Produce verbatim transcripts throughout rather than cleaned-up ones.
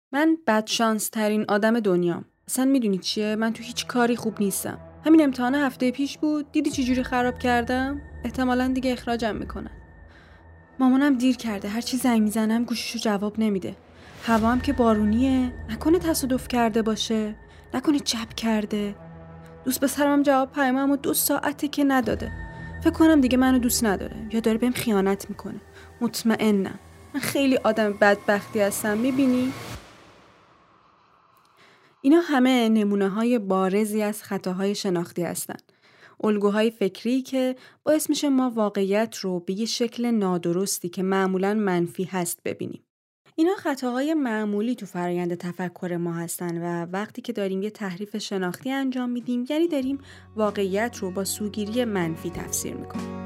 من بدشانس ترین آدم دنیام. اصلا میدونی چیه؟ من تو هیچ کاری خوب نیستم. همین امتحان هفته پیش بود. دیدی چی جوری خراب کردم؟ احتمالاً دیگه اخراجم میکنن. مامانم دیر کرده. هر چی زنگ میزنم گوشیشو جواب نمیده. هوا هم که بارونیه. نکنه تصادف کرده باشه. نکنه چپ کرده. دوست پسرم جواب پیاممو دو ساعته که نداده. فکر کنم دیگه منو دوست نداره یا داره بهم خیانت میکنه. مطمئنم. من خیلی آدم بدبختی هستم. میبینی؟ اینا همه نمونه‌های بارزی از خطاهای شناختی هستند. الگوهای فکری که باعث میشه ما واقعیت رو به یه شکل نادرستی که معمولاً منفی هست ببینیم. اینا خطاهای معمولی تو فرآیند تفکر ما هستن و وقتی که داریم یه تحریف شناختی انجام میدیم یعنی داریم واقعیت رو با سوگیری منفی تفسیر میکنیم.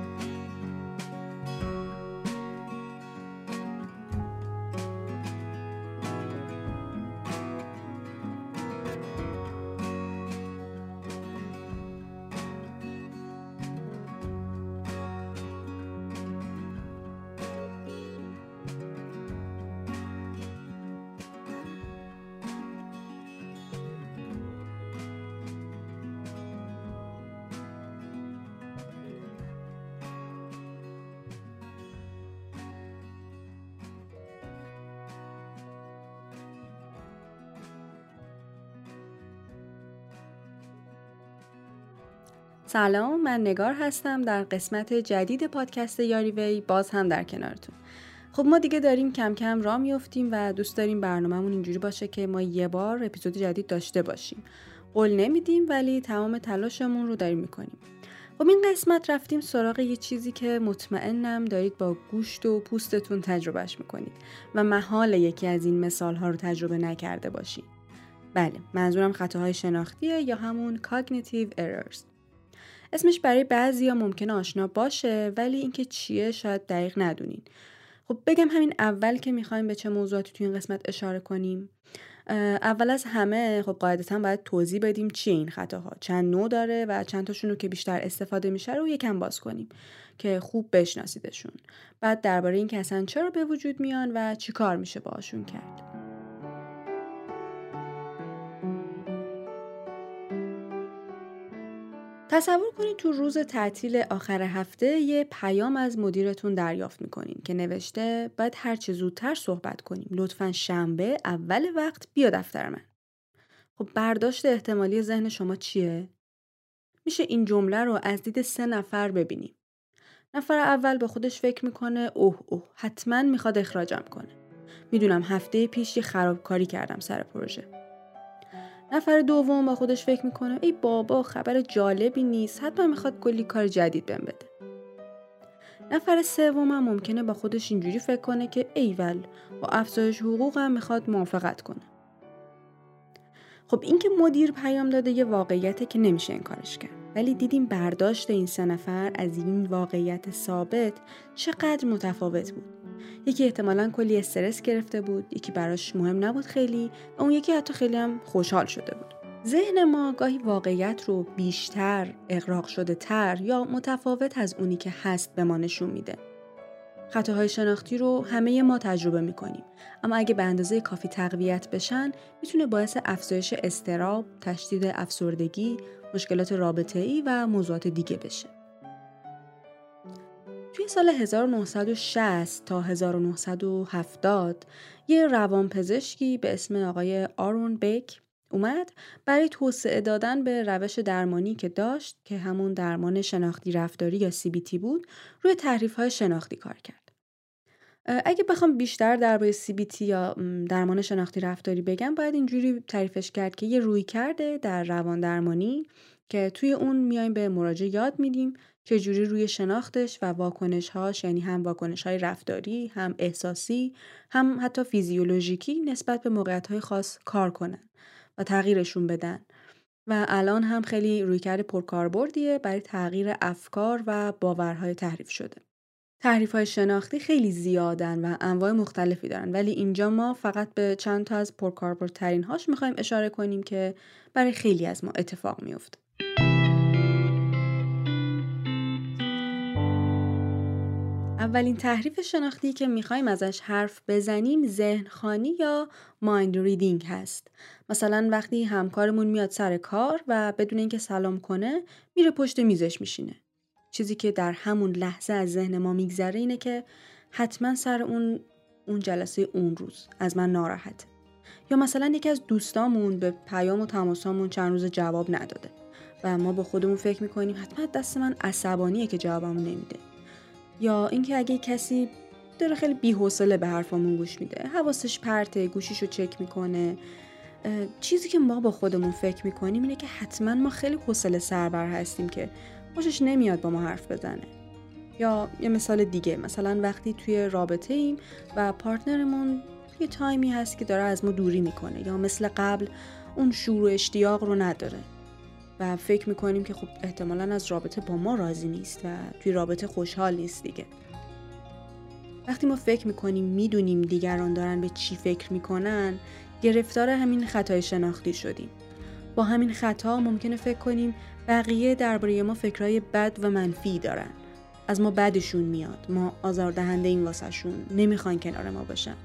سلام، من نگار هستم. در قسمت جدید پادکست یاریوی باز هم در کنارتون. خب ما دیگه داریم کم کم راه میافتیم و دوست داریم برنامه‌مون اینجوری باشه که ما یه بار اپیزود جدید داشته باشیم. قول نمیدیم ولی تمام تلاشمون رو داریم میکنیم. خب این قسمت رفتیم سراغ یه چیزی که مطمئنم دارید با گوشت و پوستتون تجربهش میکنید و محال یکی از این مثال‌ها رو تجربه نکرده باشید. بله، منظورم خطاهای شناختیه یا همون cognitive errors. اسمش برای بعضیا ممکنه آشنا باشه ولی اینکه چیه شاید دقیق ندونین. خب بگم همین اول که میخوایم به چه موضوعاتی تو این قسمت اشاره کنیم. اول از همه خب قاعدتاً باید توضیح بدیم چیه این خطاها، چند نوع داره و چند تاشون رو که بیشتر استفاده میشه رو یکم باز کنیم که خوب بشناسیدشون. بعد درباره این که اصلا چرا به وجود میان و چی کار میشه باهاشون کرد. تصور کنید تو روز تعطیل آخر هفته یه پیام از مدیرتون دریافت میکنین که نوشته باید هر چه زودتر صحبت کنیم. لطفاً شنبه اول وقت بیا دفتر من. خب برداشت احتمالی ذهن شما چیه؟ میشه این جمله رو از دید سه نفر ببینیم. نفر اول به خودش فکر میکنه اوه اوه حتما میخواد اخراجم کنه. میدونم هفته پیش یه خرابکاری کردم سر پروژه. نفر دوم با خودش فکر میکنه ای بابا خبر جالبی نیست، حتما میخواد کلی کار جدید بهم بده. نفر سوم هم ممکنه با خودش اینجوری فکر کنه که ایول با افزایش حقوق هم میخواد موافقت کنه. خب این که مدیر پیام داده یه واقعیته که نمیشه انکارش کرد، ولی دیدیم برداشت این سه نفر از این واقعیت ثابت چقدر متفاوت بود. یکی احتمالاً کلی استرس گرفته بود، یکی براش مهم نبود خیلی و اون یکی حتی خیلی هم خوشحال شده بود. ذهن ما گاهی واقعیت رو بیشتر، اغراق شده تر یا متفاوت از اونی که هست به ما نشون میده. خطاهای شناختی رو همه ما تجربه میکنیم، اما اگه به اندازه کافی تقویت بشن میتونه باعث افزایش اضطراب، تشدید افسردگی، مشکلات رابطه‌ای و موضوعات دیگه بشه. توی سال هزار و نهصد و شصت تا هزار و نهصد و هفتاد یه روانپزشکی به اسم آقای آرون بیک اومد برای توسعه دادن به روش درمانی که داشت که همون درمان شناختی رفتاری یا سی بی تی بود روی تعریف‌های شناختی کار کرد. اگه بخوام بیشتر درباره سی بی تی یا درمان شناختی رفتاری بگم باید اینجوری تعریفش کرد که یه رویکرد در روان درمانی که توی اون میایم به مراجع یاد میدیم چجوری روی شناختش و واکنش‌هاش، یعنی هم واکنش‌های رفتاری، هم احساسی، هم حتی فیزیولوژیکی نسبت به موقعیت‌های خاص کار کنن و تغییرشون بدن. و الان هم خیلی رویکرد پرکاربردیه برای تغییر افکار و باورهای تحریف شده. تعریف‌های شناختی خیلی زیادن و انواع مختلفی دارن، ولی اینجا ما فقط به چند تا از پرکاربردترین هاش می‌خوایم اشاره کنیم که برای خیلی از ما اتفاق میفته. اولین تحریف شناختی که میخوایم ازش حرف بزنیم ذهن‌خوانی یا مایند ریدینگ هست. مثلا وقتی همکارمون میاد سر کار و بدون اینکه سلام کنه میره پشت میزش میشینه. چیزی که در همون لحظه از ذهن ما میگذره اینه که حتما سر اون اون جلسه اون روز از من ناراحته. یا مثلا یکی از دوستامون به پیام و تماسامون چند روز جواب نداده و ما با خودمون فکر میکنیم حتما دست من عصبانیه که جوابمون نمیده. یا اینکه اگه کسی داره خیلی بی‌حوصله به حرفامون گوش میده، حواسش پرته، گوشیشو چک میکنه، چیزی که ما با خودمون فکر میکنیم اینه که حتما ما خیلی حوصله سربر هستیم که خوشش نمیاد با ما حرف بزنه. یا یه مثال دیگه، مثلا وقتی توی رابطه ایم و پارتنرمون یه تایمی هست که داره از ما دوری میکنه یا مثل قبل اون شور و اشتیاق رو نداره و فکر میکنیم که خب احتمالاً از رابطه با ما راضی نیست و توی رابطه خوشحال نیست دیگه. وقتی ما فکر میکنیم میدونیم دیگران دارن به چی فکر میکنن، گرفتار همین خطای شناختی شدیم. با همین خطا ممکنه فکر کنیم بقیه درباره ما فکرای بد و منفی دارن. از ما بدشون میاد، ما آزاردهنده این واسهشون، نمیخوان کنار ما باشن.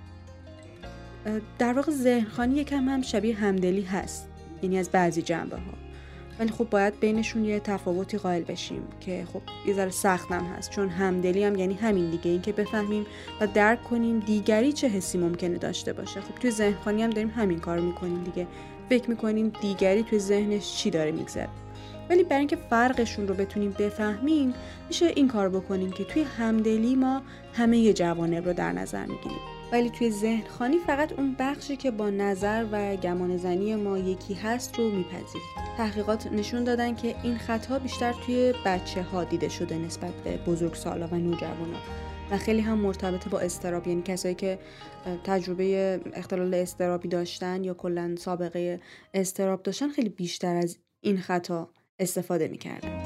در واقع ذهن‌خوانی یکم هم شبیه همدلی هست، یعنی از بعضی جنبه ها. ولی خب باید بینشون یه تفاوتی قائل بشیم که خب یه ذره سختم هست، چون همدلی هم یعنی همین دیگه، این که بفهمیم و درک کنیم دیگری چه حسی ممکنه داشته باشه. خب توی ذهن‌خوانی هم داریم همین کارو میکنیم دیگه، فکر میکنیم دیگری توی ذهنش چی داره میگذره. ولی برای اینکه فرقشون رو بتونیم بفهمیم میشه این کار بکنیم که توی همدلی ما همه جوانب رو در نظر میگیریم، ولی توی ذهن‌خوانی فقط اون بخشی که با نظر و گمانه‌زنی ما یکی هست رو میپذیریم. تحقیقات نشون دادن که این خطا بیشتر توی بچه‌ها دیده شده نسبت به بزرگسالا و نوجوانا و خیلی هم مرتبط با اضطراب، یعنی کسایی که تجربه اختلال اضطرابی داشتن یا کلاً سابقه اضطراب داشتن خیلی بیشتر از این خطا استفاده می‌کردن.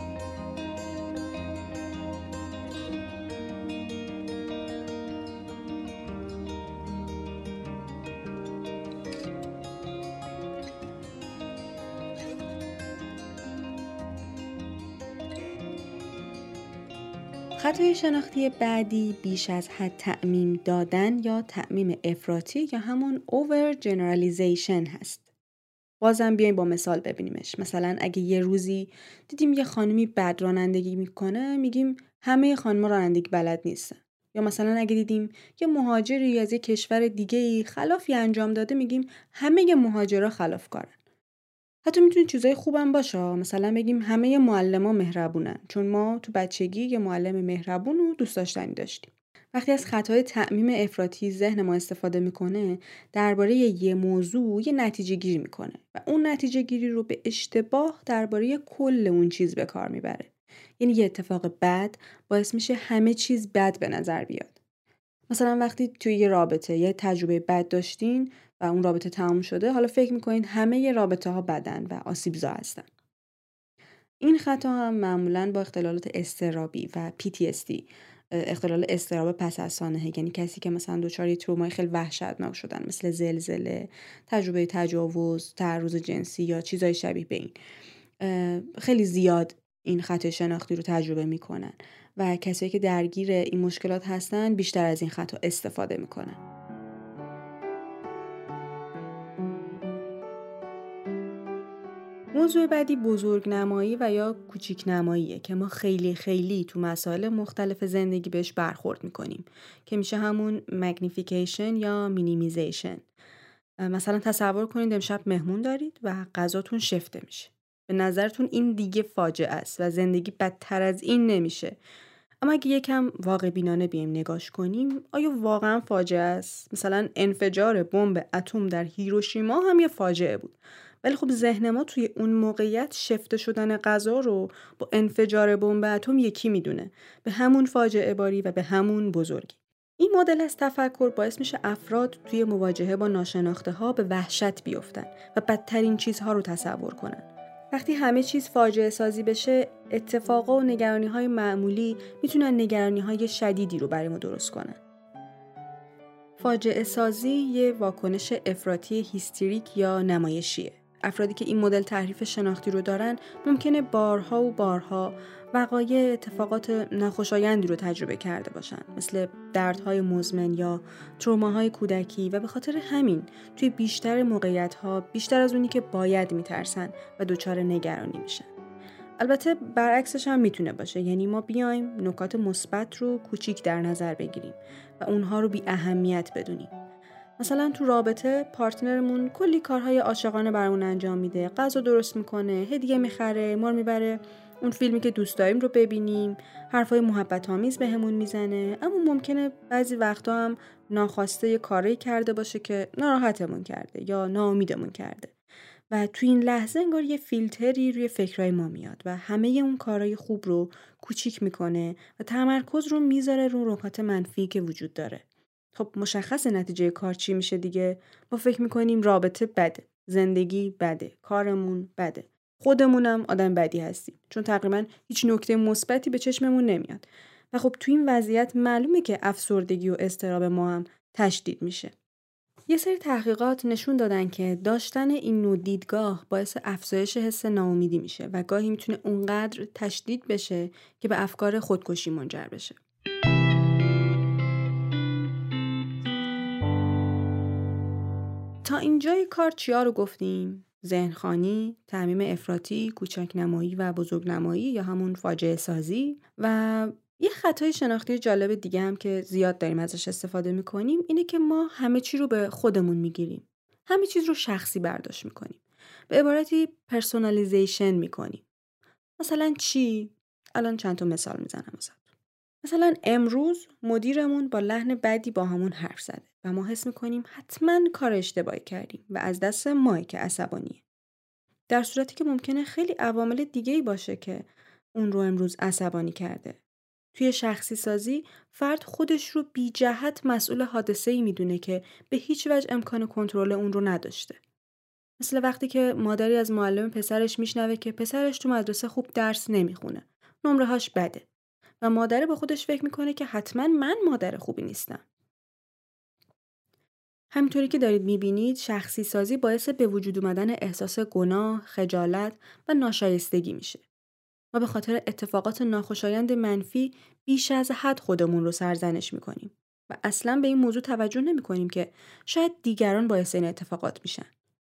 خطای شناختی بعدی بیش از حد تعمیم دادن یا تعمیم افراطی یا همون over generalization هست. بازم بیایم با مثال ببینیمش. مثلا اگه یه روزی دیدیم یه خانمی بد رانندگی میکنه، میگیم همه خانم‌ها رانندگی بلد نیستن. یا مثلا اگه دیدیم یه مهاجری از یه کشور دیگه‌ای خلافی انجام داده، میگیم همه مهاجرا خلافکارن. حتی میتونه چیزای خوبم باشه، مثلا بگیم همه معلما مهربونن، چون ما تو بچگی یه معلم مهربون و دوست داشتنی داشتیم. وقتی از خطای تعمیم افراطی ذهن ما استفاده میکنه، درباره یه موضوع یه نتیجه گیری میکنه و اون نتیجه گیری رو به اشتباه درباره کل اون چیز به کار میبره. یعنی یه اتفاق بد باعث میشه همه چیز بد به نظر بیاد. مثلا وقتی توی یه رابطه یه تجربه بد داشتین و اون رابطه تموم شده، حالا فکر میکنین همه ی رابطه ها بدن و آسیبزا هستن. این خطا هم معمولاً با اختلالات اضطرابی و پی تی اس دی، اختلال اضطراب پس از سانحه، یعنی کسی که مثلا دچار یه ترومای خیلی وحشتناک شدن مثل زلزله، تجربه تجاوز، تعرض جنسی یا چیزای شبیه به این، خیلی زیاد این خطای شناختی رو تجربه میکنن و کسایی که درگیر این مشکلات هستن بیشتر از این خطا استفاده میکنن. موضوع بعدی بزرگنمایی و یا کوچیک‌نماییه که ما خیلی خیلی تو مسائل مختلف زندگی بهش برخورد میکنیم که میشه همون مگنیفیکیشن یا مینیمیزیشن. مثلا تصور کنید امشب مهمون دارید و غذاتون شفته میشه. به نظرتون این دیگه فاجعه است و زندگی بدتر از این نمیشه. اما اگه یکم واقع بینانه بیایم نگاش کنیم، آیا واقعا فاجعه است؟ مثلا انفجار بمب اتم در هیروشیما هم یه فاجعه بود. ولی خب ذهن ما توی اون موقعیت شفته شدن غذا رو با انفجار بمب اتم یکی میدونه، به همون فاجعه باری و به همون بزرگی. این مدل از تفکر باعث میشه افراد توی مواجهه با ناشناخته ها به وحشت بیفتن و بدترین چیزها رو تصور کنن. وقتی همه چیز فاجعه سازی بشه، اتفاقا و نگرانی های معمولی میتونن نگرانی های شدیدی رو برای ما درست کنن. فاجعه سازی یه واکنش افراطی هیستریک یا نمایشیه. افرادی که این مدل تعریف شناختی رو دارن ممکنه بارها و بارها وقایع اتفاقات ناخوشایندی رو تجربه کرده باشن، مثل دردهای مزمن یا تروماهای کودکی، و به خاطر همین توی بیشتر موقعیت‌ها بیشتر از اونی که باید میترسن و دچار نگرانی میشن. البته برعکسش هم میتونه باشه، یعنی ما بیایم نکات مثبت رو کوچیک در نظر بگیریم و اونها رو بی اهمیت بدونیم. مثلا تو رابطه پارتنرمون کلی کارهای عاشقانه برامون انجام میده، غذا درست میکنه، هدیه میخره، ما رو میبره اون فیلمی که دوست داریم رو ببینیم، حرفای محبت آمیز بهمون میزنه، اما ممکنه بعضی وقتا هم ناخواسته یه کاری کرده باشه که ناراحتمون کرده یا ناامیدمون کرده و تو این لحظه انگار یه فیلتری روی فکرای ما میاد و همه اون کارهای خوب رو کوچیک میکنه و تمرکز رو میذاره رو نکات منفی که وجود داره. خب مشخص نتیجه کار چی میشه دیگه؟ ما فکر میکنیم رابطه بده، زندگی بده، کارمون بده، خودمونم آدم بدی هستیم، چون تقریبا هیچ نکته مثبتی به چشممون نمیاد. و خب تو این وضعیت معلومه که افسردگی و اضطراب ما هم تشدید میشه. یه سری تحقیقات نشون دادن که داشتن این نوع دیدگاه باعث افزایش حس ناامیدی میشه و گاهی میتونه اونقدر تشدید بشه که به افکار خودکشی منجر بشه. تا اینجای کار چیا رو گفتیم؟ ذهنخوانی، تعمیم افراطی، کوچک‌نمایی و بزرگنمایی یا همون فاجعه سازی. و یه خطای شناختی جالب دیگه هم که زیاد داریم ازش استفاده میکنیم اینه که ما همه چی رو به خودمون میگیریم. همه چیز رو شخصی برداشت میکنیم. به عبارتی پرسونالیزیشن میکنیم. مثلا چی؟ الان چند تا مثال میزنم مثلا. مثلا امروز مدیرمون با لحن بدی با همون حرف زده و ما حس میکنیم حتما کار اشتباهی کردیم و از دست ماه که عصبانیه. در صورتی که ممکنه خیلی عوامل دیگه‌ای باشه که اون رو امروز عصبانی کرده. توی شخصی سازی فرد خودش رو بی جهت مسئول حادثه‌ای میدونه که به هیچ وجه امکان کنترل اون رو نداشته. مثل وقتی که مادری از معلم پسرش میشنوه که پسرش تو مدرسه خوب درس نمیخونه، نمره‌هاش بده. و مادر با خودش فکر میکنه که حتما من مادر خوبی نیستم. همینطوری که دارید میبینید شخصی سازی باعث به وجود اومدن احساس گناه، خجالت و ناشایستگی میشه. ما به خاطر اتفاقات ناخوشایند منفی بیش از حد خودمون رو سرزنش میکنیم و اصلا به این موضوع توجه نمیکنیم که شاید دیگران باعث این اتفاقات میشن.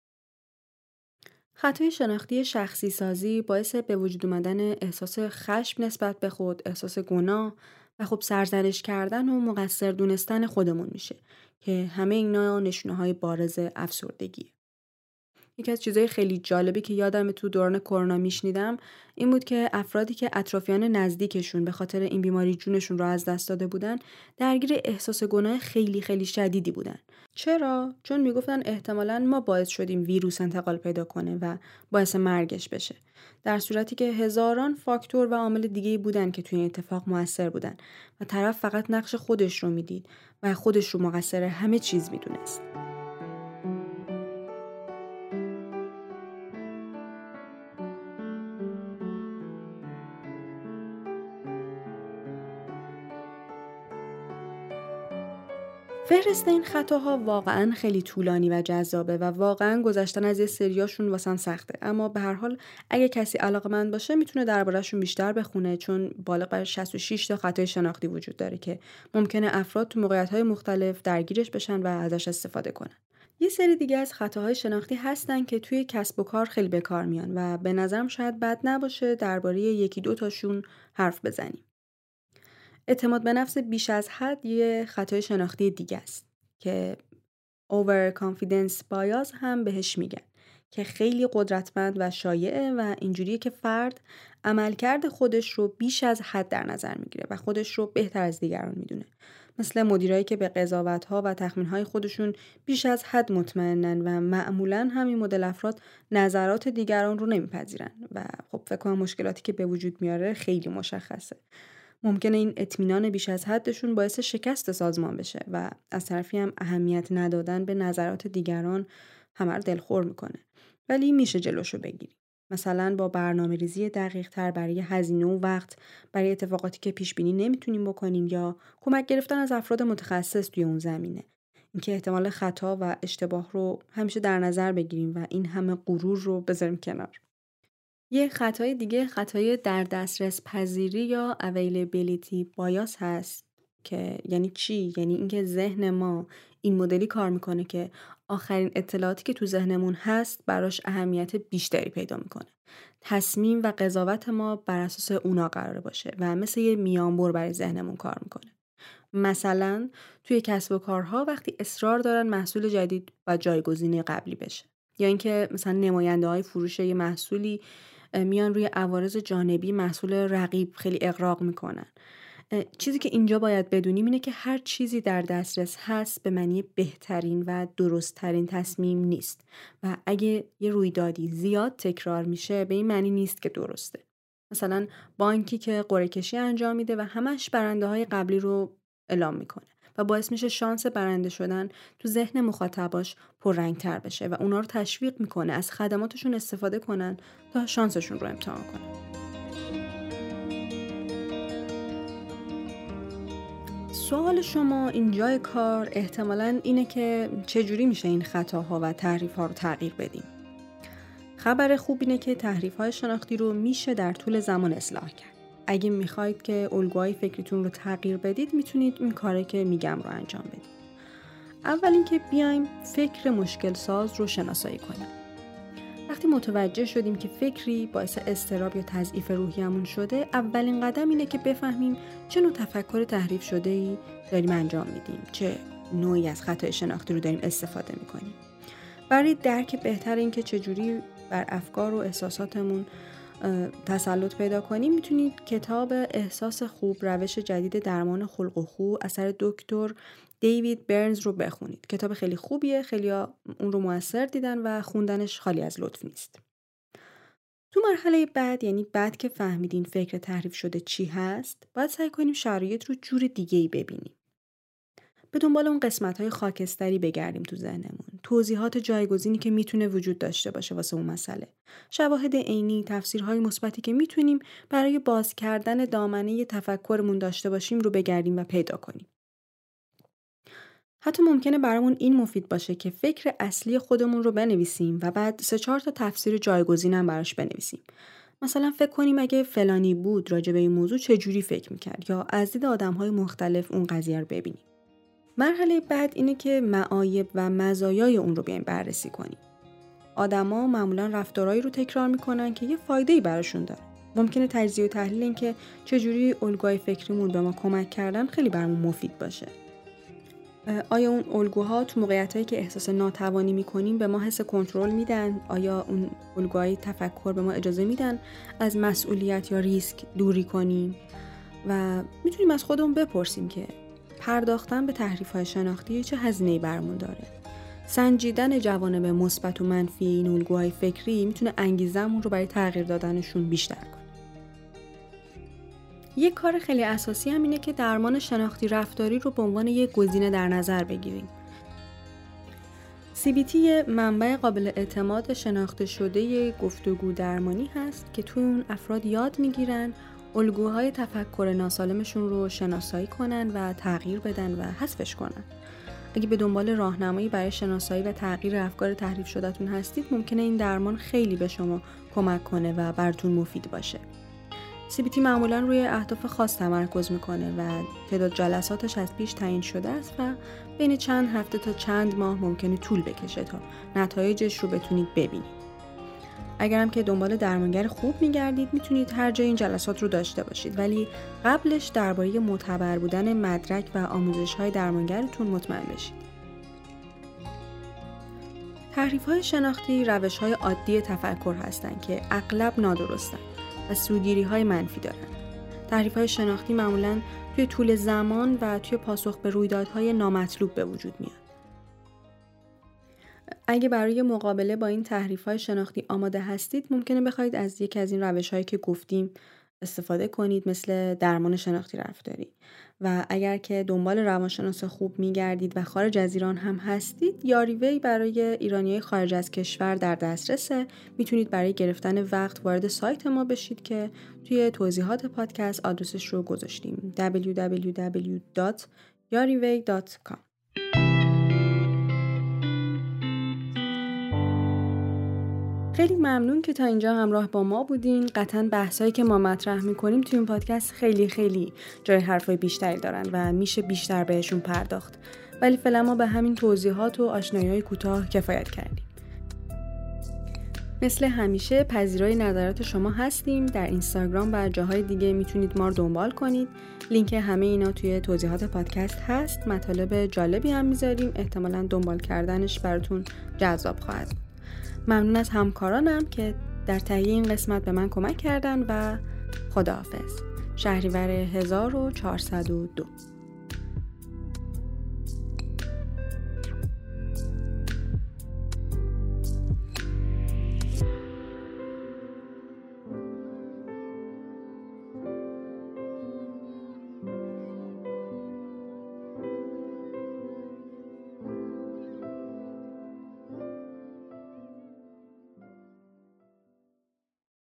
خطای شناختی شخصی سازی باعث به وجود اومدن احساس خشم نسبت به خود، احساس گناه و خب سرزنش کردن و مقصر دونستن خودمون میشه که همه اینا نشونه‌های بارز افسردگیه. یکی از چیزای خیلی جالبی که یادم تو دوران کرونا میشنیدم این بود که افرادی که اطرافیان نزدیکشون به خاطر این بیماری جونشون رو از دست داده بودن درگیر احساس گناه خیلی خیلی شدیدی بودن. چرا؟ چون میگفتن احتمالاً ما باعث شدیم ویروس انتقال پیدا کنه و باعث مرگش بشه. در صورتی که هزاران فاکتور و عامل دیگه‌ای بودن که توی این اتفاق مؤثر بودن و طرف فقط نقش خودش رو میدید و خودش رو مقصر همه چیز میدونست. فهرست این خطاها واقعا خیلی طولانی و جذابه و واقعا گذشتن از یه سریاشون واسم سخته، اما به هر حال اگه کسی علاقه‌مند باشه میتونه درباره‌شون بیشتر بخونه، چون بالغ بر شصت و شش تا خطای شناختی وجود داره که ممکنه افراد تو موقعیت‌های مختلف درگیرش بشن و ازش استفاده کنن. یه سری دیگه از خطاهای شناختی هستن که توی کسب و کار خیلی به کار میان و به نظرم شاید بد نباشه درباره یکی دو تاشون حرف بزنیم. اعتماد به نفس بیش از حد یه خطای شناختی دیگه است که over confidence bias هم بهش میگن، که خیلی قدرتمند و شایعه و اینجوریه که فرد عملکرد خودش رو بیش از حد در نظر میگیره و خودش رو بهتر از دیگران میدونه. مثل مدیرایی که به قضاوت‌ها و تخمین‌های خودشون بیش از حد مطمئنن و معمولاً همین مدل افراد نظرات دیگران رو نمیپذیرن و خب فکر کنم مشکلاتی که به وجود میاره خیلی مشخصه. ممکنه این اطمینان بیش از حدشون باعث شکست سازمان بشه و از طرفی هم اهمیت ندادن به نظرات دیگران همه رو دلخور میکنه. ولی میشه جلوشو بگیری. مثلا با برنامه‌ریزی دقیق‌تر برای هزینه و وقت برای اتفاقاتی که پیش بینی نمیتونیم بکنیم یا کمک گرفتن از افراد متخصص توی اون زمینه. اینکه احتمال خطا و اشتباه رو همیشه در نظر بگیریم و این همه غرور رو بذاریم کنار. یه خطای دیگه خطای در دسترس پذیری یا availability bias هست که یعنی چی؟ یعنی اینکه ذهن ما این مدلی کار میکنه که آخرین اطلاعاتی که تو ذهنمون هست براش اهمیت بیشتری پیدا میکنه. تصمیم و قضاوت ما بر اساس اونا قراره باشه و مثل یه میانبر برای ذهنمون کار میکنه. مثلا توی کسب و کارها وقتی اصرار دارن محصول جدید و جایگزین قبلی بشه، یا اینکه مثلا نماینده های فروش یه محصولی میان روی عوارض جانبی محصول رقیب خیلی اغراق میکنن. چیزی که اینجا باید بدونیم اینه که هر چیزی در دسترس هست به معنی بهترین و درستترین تصمیم نیست و اگه یه رویدادی زیاد تکرار میشه به این معنی نیست که درسته. مثلا بانکی که قرعه کشی انجام میده و همش برنده های قبلی رو اعلام میکنه و باعث میشه شانس برنده شدن تو ذهن مخاطباش پررنگ‌تر بشه و اونا رو تشویق میکنه از خدماتشون استفاده کنن تا شانسشون رو امتحان کنن. سوال شما اینجای کار احتمالاً اینه که چجوری میشه این خطاها و تحریف‌ها رو تغییر بدیم. خبر خوب اینه که تحریف‌های شناختی رو میشه در طول زمان اصلاح کرد. اگه میخواید که الگوهای فکریتون رو تغییر بدید میتونید این کاری که میگم رو انجام بدید. اول اینکه بیایم فکر مشکل ساز رو شناسایی کنیم. وقتی متوجه شدیم که فکری باعث اضطراب یا تضعیف روحیمون شده، اولین قدم اینه که بفهمیم چه نوع تفکر تحریف شده‌ای داریم انجام میدیم، چه نوعی از خطای شناختی رو داریم استفاده میکنیم. برای درک بهتر اینکه چجوری بر افکار و احساساتمون تسلط پیدا کنیم میتونید کتاب احساس خوب روش جدید درمان خلق و خو اثر دکتر دیوید برنز رو بخونید. کتاب خیلی خوبیه، خیلیا اون رو موثر دیدن و خوندنش خالی از لطف نیست. تو مرحله بعد، یعنی بعد که فهمیدین فکر تحریف شده چی هست، باید سعی کنیم شرایط رو جور دیگه‌ای ببینیم. به دنبال اون قسمت‌های خاکستری بگردیم تو ذهنمون، توضیحات جایگزینی که میتونه وجود داشته باشه واسه اون مسئله، شواهد عینی، تفسیرهای مثبتی که میتونیم برای باز کردن دامنه تفکرمون داشته باشیم رو بگردیم و پیدا کنیم. حتی ممکنه برامون این مفید باشه که فکر اصلی خودمون رو بنویسیم و بعد سه چهار تا تفسیر جایگزینم براش بنویسیم. مثلا فکر کنیم اگه فلانی بود راجع به این موضوع چه جوری فکر می‌کرد، یا از دید آدم‌های مختلف اون قضیه رو ببینیم. مرحله بعد اینه که معایب و مزایای اون رو بیایم بررسی کنیم. آدما معمولا رفتارهایی رو تکرار میکنن که یه فایده‌ای براشون داره. ممکنه تجزیه و تحلیل این که چجوری الگوهای فکریمون به ما کمک کردن خیلی برامون مفید باشه. آیا اون الگوها تو موقعیتایی که احساس ناتوانی میکنیم به ما حس کنترل میدن؟ آیا اون الگوهای تفکر به ما اجازه میدن از مسئولیت یا ریسک دوری کنیم؟ و میتونیم از خودمون بپرسیم که پرداختن به تحریف‌های شناختی چه هزینه‌ای برامون داره؟ سنجیدن جوانب مثبت و منفی این الگوهای فکری میتونه انگیزه‌مون رو برای تغییر دادنشون بیشتر کنه. یک کار خیلی اساسی هم اینه که درمان شناختی رفتاری رو به عنوان یک گزینه در نظر بگیریم. سی بی تی یه منبع قابل اعتماد شناخته شده گفتگو درمانی هست که توی اون افراد یاد میگیرن الگوهای تفکر ناسالمشون رو شناسایی کنن و تغییر بدن و حذفش کنن. اگه به دنبال راهنمایی برای شناسایی و تغییر افکار تحریف شده‌تون هستید، ممکنه این درمان خیلی به شما کمک کنه و براتون مفید باشه. سی بی تی معمولاً روی اهداف خاص تمرکز میکنه و تعداد جلساتش از پیش تعیین شده است و بین چند هفته تا چند ماه ممکنه طول بکشه تا نتایجش رو بتونید ببینید. اگرم که دنبال درمانگر خوب میگردید میتونید هر جای این جلسات رو داشته باشید، ولی قبلش درباره معتبر بودن مدرک و آموزش‌های درمانگرتون مطمئن بشید. تحریف‌های شناختی روش‌های عادی تفکر هستند که اغلب نادرستن و سوگیری‌های منفی دارن. تحریف‌های شناختی معمولاً توی طول زمان و توی پاسخ به رویدادهای نامطلوب به وجود میاد. اگه برای مقابله با این تحریف‌های شناختی آماده هستید، ممکنه بخواید از یکی از این روش‌هایی که گفتیم استفاده کنید، مثل درمان شناختی رفتاری. و اگر که دنبال روانشناس خوب میگردید و خارج از ایران هم هستید، یاریوی برای ایرانیای خارج از کشور در دسترسه. میتونید برای گرفتن وقت وارد سایت ما بشید که توی توضیحات پادکست آدرسش رو گذاشتیم: دبلیو دبلیو دبلیو دات یاریوی دات کام. خیلی ممنون که تا اینجا همراه با ما بودین. قطعاً بحثایی که ما مطرح میکنیم توی این پادکست خیلی خیلی جای حرفای بیشتری دارن و میشه بیشتر بهشون پرداخت. ولی فعلا ما به همین توضیحات و آشنایی‌های کوتاه کفایت کردیم. مثل همیشه پذیرای نظرات شما هستیم. در اینستاگرام و جاهای دیگه میتونید ما رو دنبال کنید. لینک همه اینا توی توضیحات پادکست هست. مطالب جالبی هم میذاریم. احتمالاً دنبال کردنش براتون جذاب خواهد بود. ممنون از همکارانم که در تهیه این قسمت به من کمک کردن و خداحافظ. شهریور هزار و چهارصد و دو